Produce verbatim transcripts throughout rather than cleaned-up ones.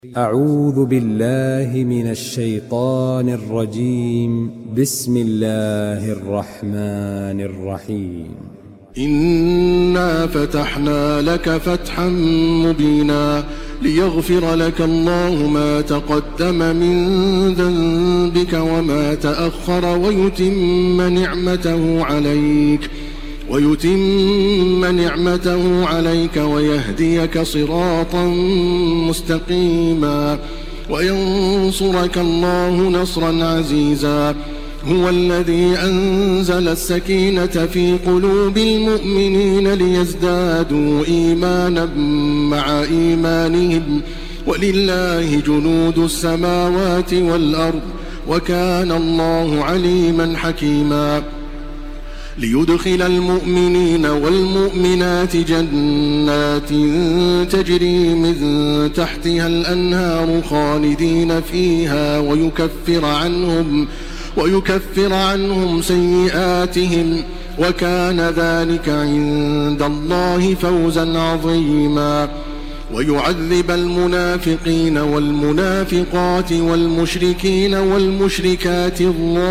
أعوذ بالله من الشيطان الرجيم. بسم الله الرحمن الرحيم. إنا فتحنا لك فتحا مبينا ليغفر لك الله ما تقدم من ذنبك وما تأخر ويتم نعمته عليك ويتم نعمته عليك ويهديك صراطا مستقيما وينصرك الله نصرا عزيزا. هو الذي أنزل السكينة في قلوب المؤمنين ليزدادوا إيمانا مع إيمانهم ولله جنود السماوات والأرض وكان الله عليما حكيما. ليدخل المؤمنين والمؤمنات جنات تجري من تحتها الأنهار خالدين فيها ويكفر عنهم ويكفر عنهم سيئاتهم وكان ذلك عند الله فوزا عظيما. ويعذب المنافقين والمنافقات والمشركين والمشركات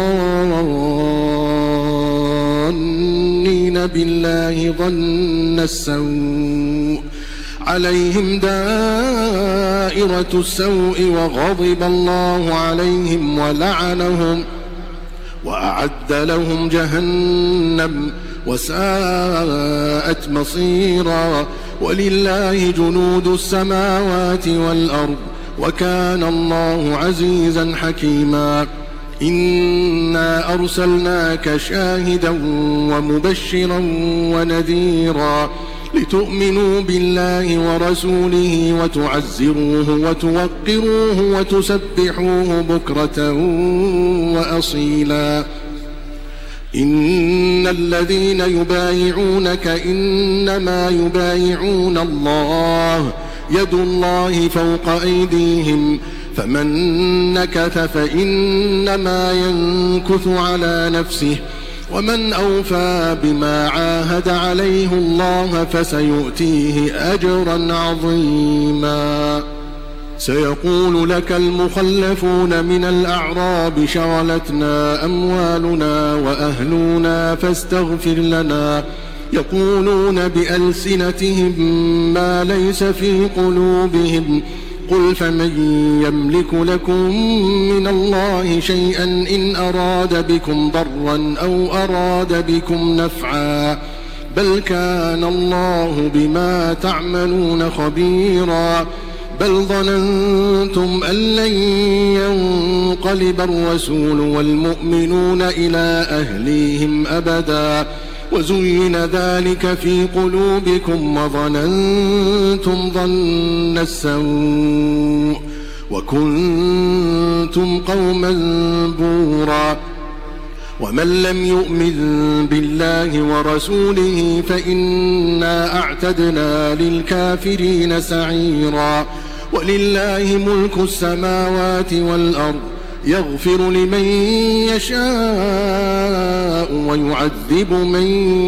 الظانين بالله ظن السوء عليهم دائرة السوء وغضب الله عليهم ولعنهم وأعد لهم جهنم وساءت مصيرا. ولله جنود السماوات والأرض وكان الله عزيزا حكيما. إنا أرسلناك شاهدا ومبشرا ونذيرا لتؤمنوا بالله ورسوله وتعزروه وتوقروه وتسبحوه بكرة وأصيلا. إن الذين يبايعونك إنما يبايعون الله يد الله فوق أيديهم فمن نكث فإنما ينكث على نفسه ومن أوفى بما عاهد عليه الله فسيؤتيه أجرا عظيما. سيقول لك المخلفون من الأعراب شغلتنا أموالنا وأهلنا فاستغفر لنا يقولون بألسنتهم ما ليس في قلوبهم قل فمن يملك لكم من الله شيئا إن أراد بكم ضرا أو أراد بكم نفعا بل كان الله بما تعملون خبيرا. بل ظننتم أن لن ينقلب الرسول والمؤمنون إلى أهليهم أبدا وزين ذلك في قلوبكم وظننتم ظن السوء وكنتم قوما بورا. ومن لم يؤمن بالله ورسوله فإنا أعتدنا للكافرين سعيرا. ولله ملك السماوات والأرض يغفر لمن يشاء ويعذب من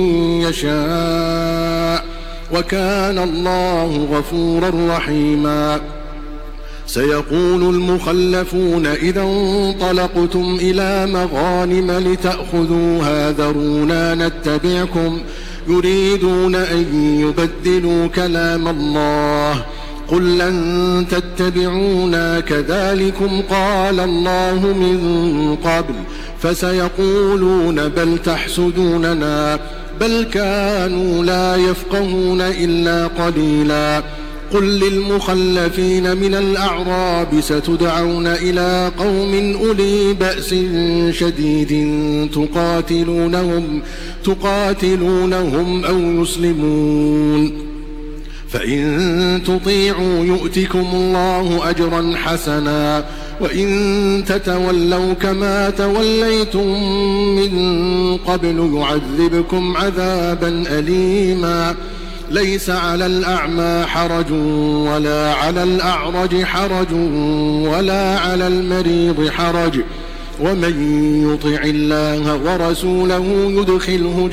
يشاء وكان الله غفورا رحيما. سيقول المخلفون إذا انطلقتم إلى مغانم لتأخذوها ذرونا نتبعكم يريدون أن يبدلوا كلام الله قل لن تتبعونا كذلكم قال الله من قبل فسيقولون بل تحسدوننا بل كانوا لا يفقهون إلا قليلا. قل للمخلفين من الأعراب ستدعون إلى قوم أولي بأس شديد تقاتلونهم, تقاتلونهم أو يسلمون فإن تطيعوا يؤتكم الله أجرا حسنا وإن تتولوا كما توليتم من قبل يعذبكم عذابا أليما. ليس على الأعمى حرج ولا على الأعرج حرج ولا على المريض حرج ومن يطع الله ورسوله يدخله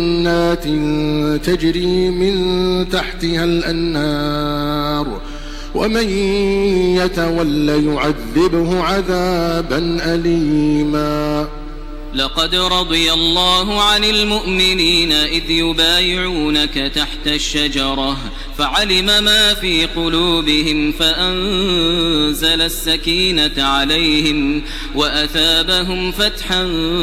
جنات تجري من تحتها الأنهار ومن يتول يعذبه عذابا أليما. لقد رضي الله عن المؤمنين إذ يبايعونك تحت الشجرة فعلم ما في قلوبهم فأنزل السكينة عليهم وأثابهم فتحا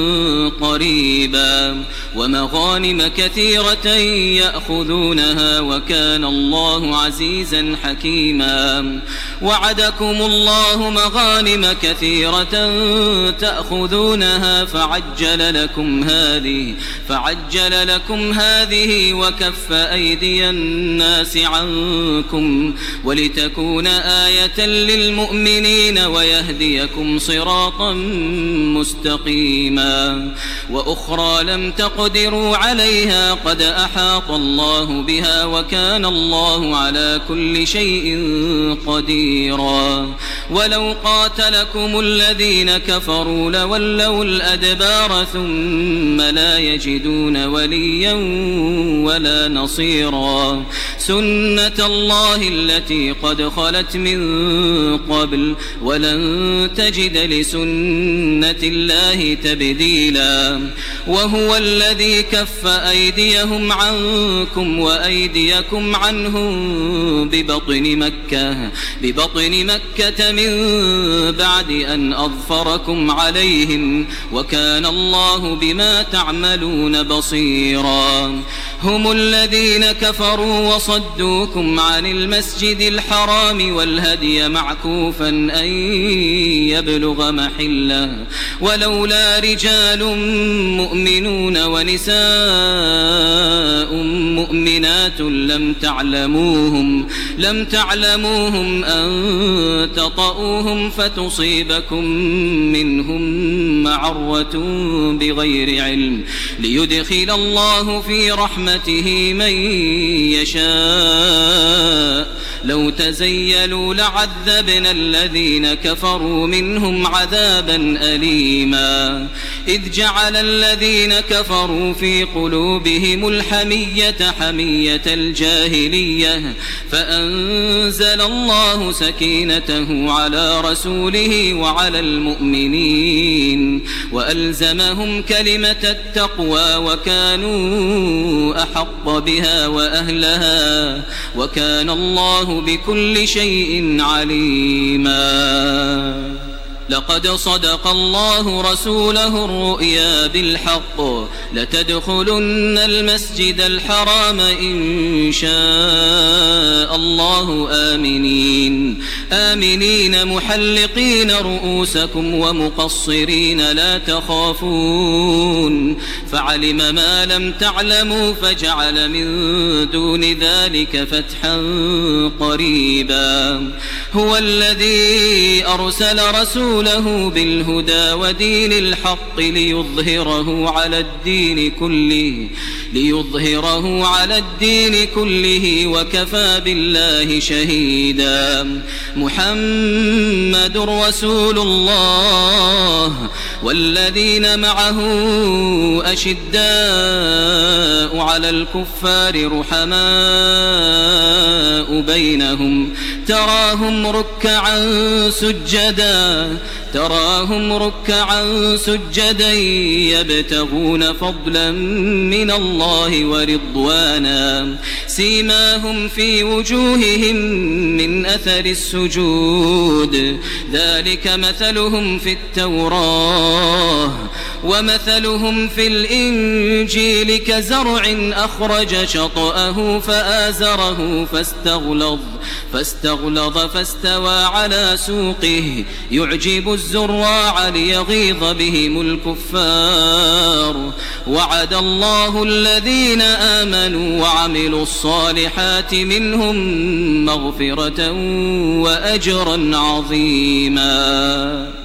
قريبا ومغانم كثيرة يأخذونها وكان الله عزيزا حكيما. وعدكم الله مغانم كثيرة تأخذونها فعجل لكم هذه فعجل لكم هذه وكف أيدي الناس عنكم ولتكون آية للمؤمنين ويهديكم صراطا مستقيما. وأخرى لم تقدروا عليها قد أحاط الله بها وكان الله على كل شيء قديرا. ولو قاتلكم الذين كفروا لولوا الأدبار ثم لا يجدون وليا ولا نصيرا. سنة الله التي قد خلت من قبل ولن تجد لسنة الله تبديلا. وهو الذي كف أيديهم عنكم وأيديكم عنهم ببطن مكة ببطن مكة من بعد أن أظفركم عليهم وكان الله بما تعملون بصيرا. هم الذين كفروا وصدوكم عن المسجد الحرام والهدي معكوفا أن يبلغ محله ولولا رجال مؤمنون ونساء مؤمنات لم تعلموهم لم تعلموهم أن تطؤوهم فتصيبكم منهم معرة بغير علم ليدخل الله في رحمته من يشاء. لو تزيلوا لعذبنا الذين كفروا منهم عذابا أليما. إذ جعل الذين كفروا في قلوبهم الحمية حمية الجاهلية فأنزل الله سكينته على رسوله وعلى المؤمنين وألزمهم كلمة التقوى وكانوا أحق بها وأهلها وكان الله بكل شيء عليما. لقد صدق الله رسوله الرؤيا بالحق لتدخلن المسجد الحرام إن شاء الله آمنين آمنين محلقين رؤوسكم ومقصرين لا تخافون فعلم ما لم تعلموا فجعل من دون ذلك فتحا قريبا. هو الذي أرسل رسوله له بالهدى ودين الحق ليظهره على الدين كله ليظهره على الدين كله وكفى بالله شهيدا. محمد رسول الله والذين معه أشداء على الكفار رحماء بينهم تراهم ركعا سجدا تراهم ركعا سجدا يبتغون فضلا من الله ورضوانا سيماهم في وجوههم من أثر السجود ذلك مثلهم في التوراة ومثلهم في الإنجيل كزرع أخرج شطأه فآزره فاستغلظ فاستغلظ فاستوى على سوقه يعجب الزراع ليغيظ بهم الكفار. وعد الله الذين آمنوا وعملوا الصالحات منهم مغفرة وأجرا عظيما.